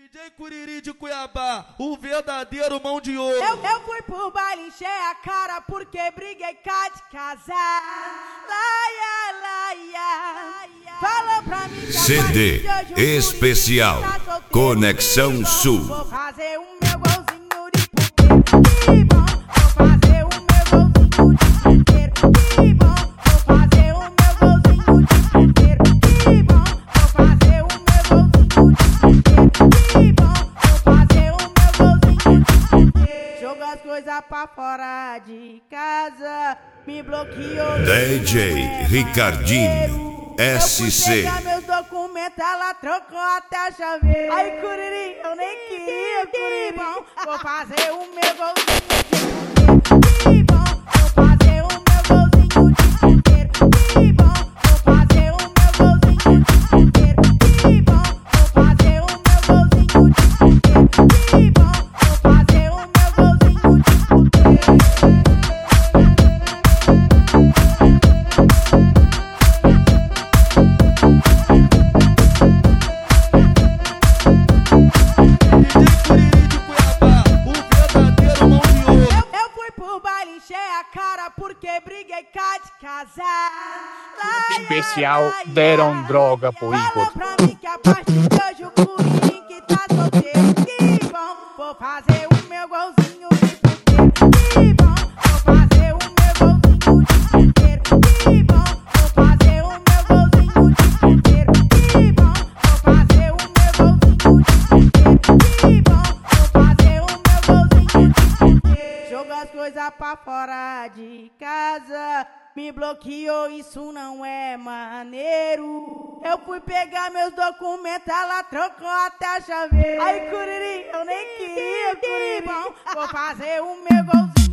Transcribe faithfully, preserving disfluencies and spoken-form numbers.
D J Curiri de Cuiabá, o verdadeiro mão de ouro. Eu, eu fui pro baile, encher a cara porque briguei cá de casar. Laia, laia. Falou pra mim que C D especial Conexão Sul. Vou fazer o meu golzinho de puteiro. Que bom, vou fazer o meu golzinho de puteiro. Que bom, vou fazer o meu golzinho de puteiro. Que bom, vou fazer o meu golzinho de puteiro. Que bom, vou fazer o meu golzinho de puteiro. Joga as coisas pra fora de casa, me bloqueou. D J Ricardinho S C. Eu fui pegar meus documentos, ela trocou até a chave. Ai, Curiri, eu nem queria, Curiri. Bom, vou fazer o meu golzinho de puteiro. Que bom, vou fazer o meu golzinho de puteiro. Que bom, vou fazer o meu golzinho de puteiro. Que bom, vou fazer o meu golzinho de puteiro. Que bom, vou fazer o meu golzinho de puteiro. Porque briguei cá de casar. Especial deram droga pro Fala Igor. pra mim que a partir de hoje o Curiri que tá solteiro. Que bom, vou fazer o meu golzinho de puteiro. Que bom, vou fazer o meu golzinho de puteiro. Que bom, vou fazer o meu golzinho de puteiro. Que bom, vou fazer o meu golzinho de puteiro. Que bom, vou fazer o meu golzinho de puteiro. Joga as coisas pra fora de casa, me bloqueou, isso não é maneiro. Eu fui pegar meus documentos, ela trocou até a chave. Ai, Curiri, eu nem queria, Curiri. Bom, vou fazer o meu golzinho.